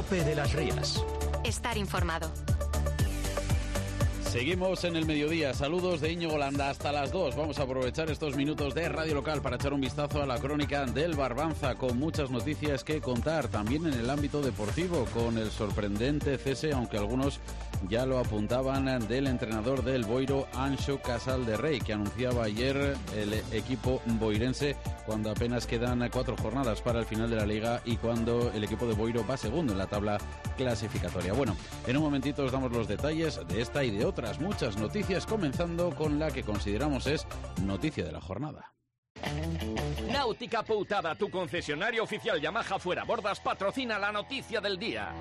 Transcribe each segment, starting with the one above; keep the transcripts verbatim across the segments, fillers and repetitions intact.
Lope de las Rías. Estar informado. Seguimos en el mediodía. Saludos de Íñigo Landa hasta las dos. Vamos a aprovechar estos minutos de Radio Local para echar un vistazo a la crónica del Barbanza, con muchas noticias que contar, también en el ámbito deportivo, con el sorprendente cese, aunque algunos ya lo apuntaban, del entrenador del Boiro, Anxo Casal de Rey, que anunciaba ayer el equipo boirense cuando apenas quedan cuatro jornadas para el final de la Liga y cuando el equipo de Boiro va segundo en la tabla clasificatoria. Bueno, en un momentito os damos los detalles de esta y de otras muchas noticias, comenzando con la que consideramos es noticia de la jornada. Náutica Poutada, tu concesionario oficial Yamaha Fuerabordas, patrocina la noticia del día.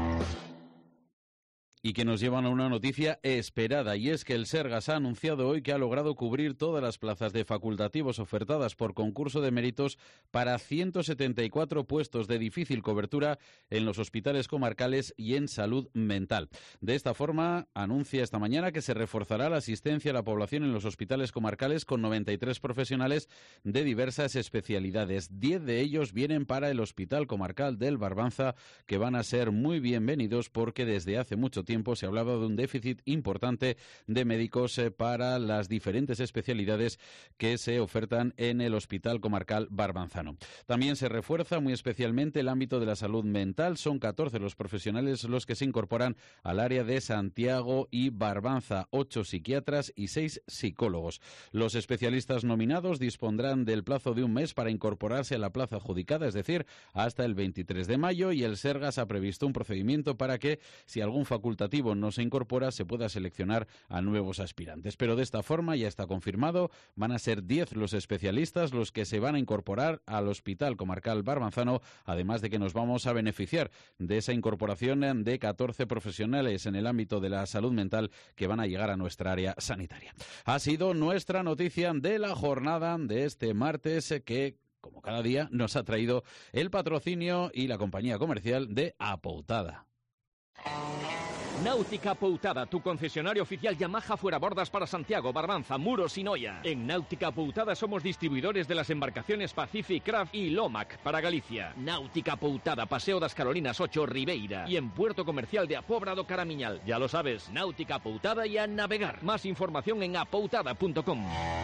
Y que nos llevan a una noticia esperada, y es que el Sergas ha anunciado hoy que ha logrado cubrir todas las plazas de facultativos ofertadas por concurso de méritos para ciento setenta y cuatro puestos de difícil cobertura en los hospitales comarcales y en salud mental. De esta forma, anuncia esta mañana que se reforzará la asistencia a la población en los hospitales comarcales con noventa y tres profesionales de diversas especialidades. Diez de ellos vienen para el Hospital Comarcal del Barbanza, que van a ser muy bienvenidos porque desde hace mucho tiempo se ha hablado de un déficit importante de médicos eh, para las diferentes especialidades que se ofertan en el Hospital Comarcal Barbanzano. También se refuerza muy especialmente el ámbito de la salud mental. Son catorce los profesionales los que se incorporan al área de Santiago y Barbanza, ocho psiquiatras y seis psicólogos. Los especialistas nominados dispondrán del plazo de un mes para incorporarse a la plaza adjudicada, es decir, hasta el veintitrés de mayo, y el Sergas ha previsto un procedimiento para que, si algún facultativo no se incorpora, se pueda seleccionar a nuevos aspirantes. Pero de esta forma ya está confirmado, van a ser diez los especialistas los que se van a incorporar al Hospital Comarcal Barbanzano, además de que nos vamos a beneficiar de esa incorporación de catorce profesionales en el ámbito de la salud mental que van a llegar a nuestra área sanitaria. Ha sido nuestra noticia de la jornada de este martes, que, como cada día, nos ha traído el patrocinio y la compañía comercial de Apoutada. Náutica Poutada, tu concesionario oficial Yamaha Fuerabordas para Santiago, Barbanza, Muros y Noia. En Náutica Poutada somos distribuidores de las embarcaciones Pacific Craft y Lomac para Galicia. Náutica Poutada, Paseo das Carolinas ocho, Ribeira. Y en Puerto Comercial de Apobra do Caramiñal. Ya lo sabes, Náutica Poutada y a navegar. Más información en apoutada punto com.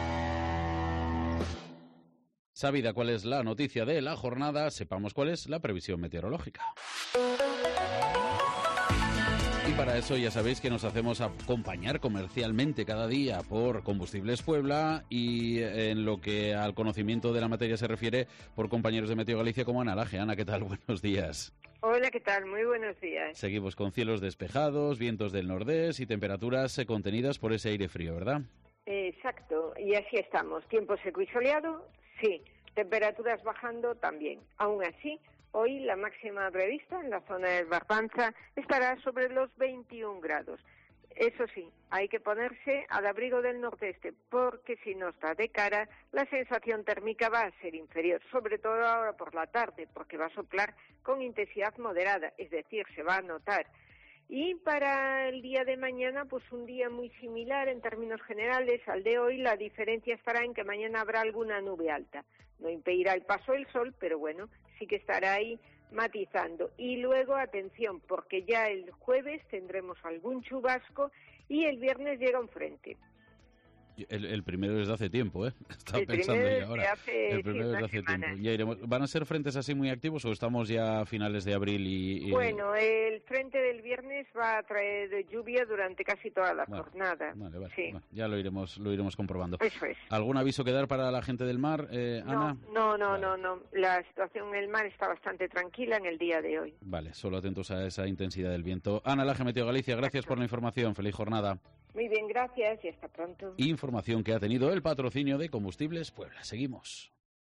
Sabida cuál es la noticia de la jornada, sepamos cuál es la previsión meteorológica. Y para eso ya sabéis que nos hacemos acompañar comercialmente cada día por Combustibles Puebla, y en lo que al conocimiento de la materia se refiere, por compañeros de Meteo Galicia como Ana Laje. Ana, ¿qué tal? Buenos días. Hola, ¿qué tal? Muy buenos días. Seguimos con cielos despejados, vientos del nordés y temperaturas contenidas por ese aire frío, ¿verdad? Exacto, y así estamos. Tiempo seco y soleado, sí. Temperaturas bajando también. Aún así, hoy la máxima prevista en la zona del Barbanza estará sobre los veintiún grados. Eso sí, hay que ponerse al abrigo del nordeste, porque si nos da de cara, la sensación térmica va a ser inferior, sobre todo ahora por la tarde, porque va a soplar con intensidad moderada, es decir, se va a notar. Y para el día de mañana, pues un día muy similar en términos generales al de hoy. La diferencia estará en que mañana habrá alguna nube alta. No impedirá el paso del sol, pero bueno, sí que estará ahí matizando. Y luego, atención, porque ya el jueves tendremos algún chubasco y el viernes llega un frente. El, el primero desde hace tiempo, ¿eh? Estaba el pensando primero ya ahora. Hace, el primero sí, desde hace semana. tiempo. Ya iremos. ¿Van a ser frentes así muy activos o estamos ya a finales de abril? y, y... Bueno, el frente del viernes va a traer lluvia durante casi toda la vale, jornada. Vale, vale, sí. vale. Ya lo iremos, lo iremos comprobando. Eso es. ¿Algún aviso que dar para la gente del mar, eh, Ana? No, no, no, vale. no, no. La situación en el mar está bastante tranquila en el día de hoy. Vale, solo atentos a esa intensidad del viento. Ana Laje, Meteo Galicia, gracias Exacto. por la información. Feliz jornada. Muy bien, gracias y hasta pronto. Información que ha tenido el patrocinio de Combustibles Puebla. Seguimos.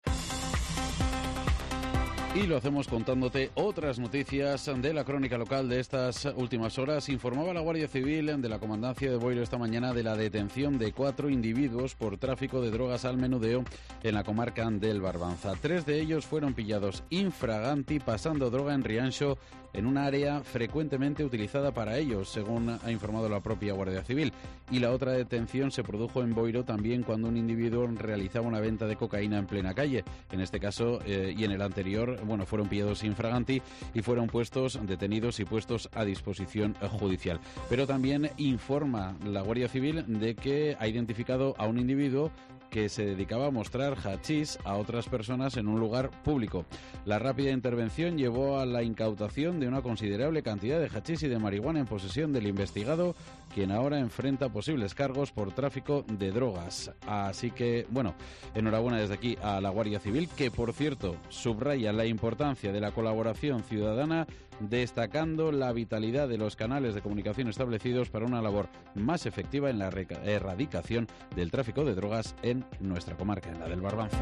Y lo hacemos contándote otras noticias de la crónica local de estas últimas horas. Informaba la Guardia Civil de la Comandancia de Boiro esta mañana de la detención de cuatro individuos por tráfico de drogas al menudeo en la comarca del Barbanza. Tres de ellos fueron pillados infraganti pasando droga en Rianxo, en un área frecuentemente utilizada para ellos, según ha informado la propia Guardia Civil. Y la otra detención se produjo en Boiro también cuando un individuo realizaba una venta de cocaína en plena calle. En este caso eh, y en el anterior bueno, fueron pillados infraganti y fueron puestos detenidos y puestos a disposición judicial. Pero también informa la Guardia Civil de que ha identificado a un individuo que se dedicaba a mostrar hachís a otras personas en un lugar público. La rápida intervención llevó a la incautación de una considerable cantidad de hachís y de marihuana en posesión del investigado, quien ahora enfrenta posibles cargos por tráfico de drogas. Así que, bueno, enhorabuena desde aquí a la Guardia Civil, que por cierto subraya la importancia de la colaboración ciudadana, destacando la vitalidad de los canales de comunicación establecidos para una labor más efectiva en la erradicación del tráfico de drogas en nuestra comarca, en la del Barbanza.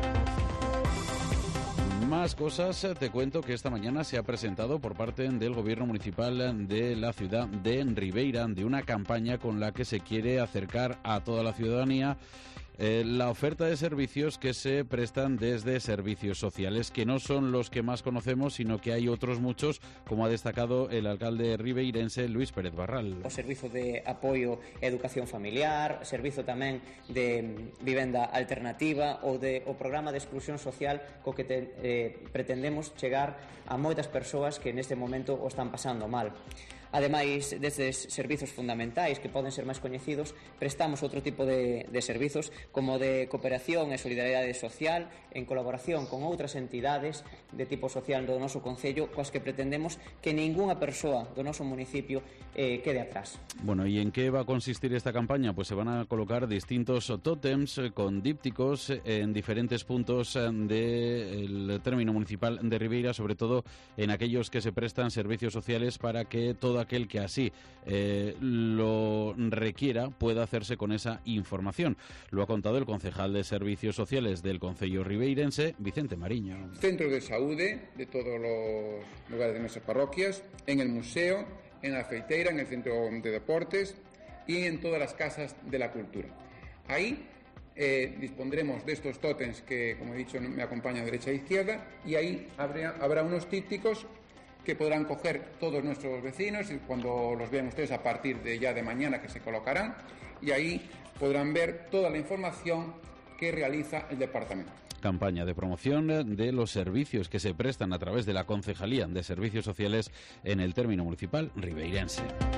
Más cosas, te cuento que esta mañana se ha presentado por parte del Gobierno Municipal de la ciudad de Ribeira de una campaña con la que se quiere acercar a toda la ciudadanía Eh, la oferta de servicios que se prestan desde servicios sociales, que no son los que más conocemos, sino que hay otros muchos, como ha destacado el alcalde ribeirense Luis Pérez Barral. O servizo de apoio e educación familiar, servizo tamén de vivenda alternativa ou de, o programa de exclusión social co que te, eh, pretendemos chegar a moitas persoas que neste momento o están pasando mal. Ademais destes servizos fundamentais que poden ser máis coñecidos, prestamos outro tipo de, de servizos como de cooperación e solidaridade social en colaboración con outras entidades de tipo social do noso concello, coas que pretendemos que ningunha persoa do noso municipio eh, quede atrás. Bueno, ¿y en qué va a consistir esta campaña? Pues se van a colocar distintos tótems con dípticos en diferentes puntos del término municipal de Ribeira, sobre todo en aquellos que se prestan servicios sociales, para que todo aquel que así eh, lo requiera pueda hacerse con esa información. Lo ha contado el concejal de Servicios Sociales del concello ribeirense, Vicente Mariño. Centros de saúde de todos los lugares de nuestras parroquias, en el museo, en la feiteira, en el centro de deportes y en todas las casas de la cultura. Ahí eh, dispondremos de estos tótems que, como he dicho, me acompañan derecha e izquierda, y ahí habrá, habrá unos dípticos que podrán coger todos nuestros vecinos y cuando los vean ustedes a partir de ya de mañana, que se colocarán, y ahí podrán ver toda la información que realiza el departamento. Campaña de promoción de los servicios que se prestan a través de la Concejalía de Servicios Sociales en el término municipal ribeirense.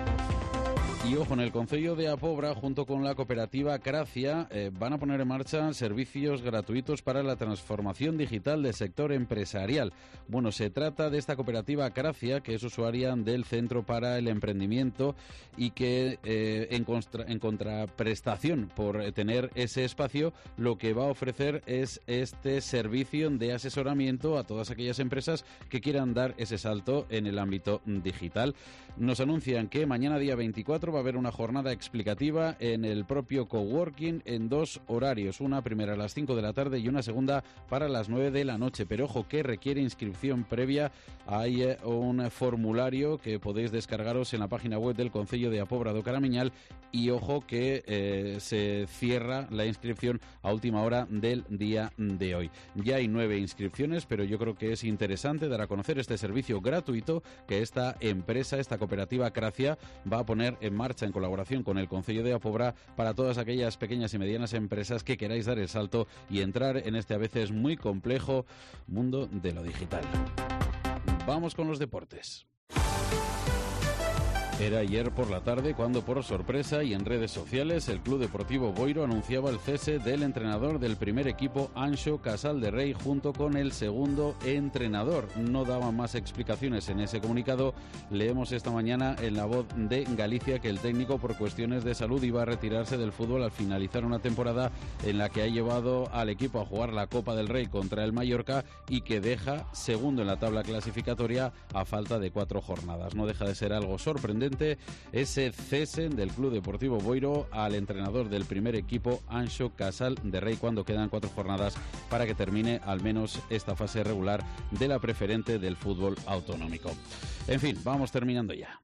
Y ojo, en el concello de Apobra, junto con la cooperativa Cracia, eh, van a poner en marcha servicios gratuitos para la transformación digital del sector empresarial. Bueno, se trata de esta cooperativa Cracia, que es usuaria del Centro para el Emprendimiento y que eh, en, contra, en contraprestación por tener ese espacio, lo que va a ofrecer es este servicio de asesoramiento a todas aquellas empresas que quieran dar ese salto en el ámbito digital. Nos anuncian que mañana día veinticuatro va a haber una jornada explicativa en el propio coworking en dos horarios, una primera a las cinco de la tarde y una segunda para las nueve de la noche, pero ojo que requiere inscripción previa. Hay eh, un formulario que podéis descargaros en la página web del Concello de Apobra do Caramiñal, y ojo que eh, se cierra la inscripción a última hora del día de hoy. Ya hay nueve inscripciones, pero yo creo que es interesante dar a conocer este servicio gratuito que esta empresa, esta cooperativa Cracia, va a poner en marcha en colaboración con el Concello de Apobra para todas aquellas pequeñas y medianas empresas que queráis dar el salto y entrar en este a veces muy complejo mundo de lo digital. Vamos con los deportes. Era ayer por la tarde cuando, por sorpresa y en redes sociales, el Club Deportivo Boiro anunciaba el cese del entrenador del primer equipo, Anxo Casal de Rei, junto con el segundo entrenador. No daban más explicaciones en ese comunicado. Leemos esta mañana en La Voz de Galicia que el técnico, por cuestiones de salud, iba a retirarse del fútbol al finalizar una temporada en la que ha llevado al equipo a jugar la Copa del Rey contra el Mallorca y que deja segundo en la tabla clasificatoria a falta de cuatro jornadas. No deja de ser algo sorprendente ese cese del Club Deportivo Boiro al entrenador del primer equipo, Anxo Casal de Rei, cuando quedan cuatro jornadas para que termine al menos esta fase regular de la preferente del fútbol autonómico. En fin, vamos terminando ya.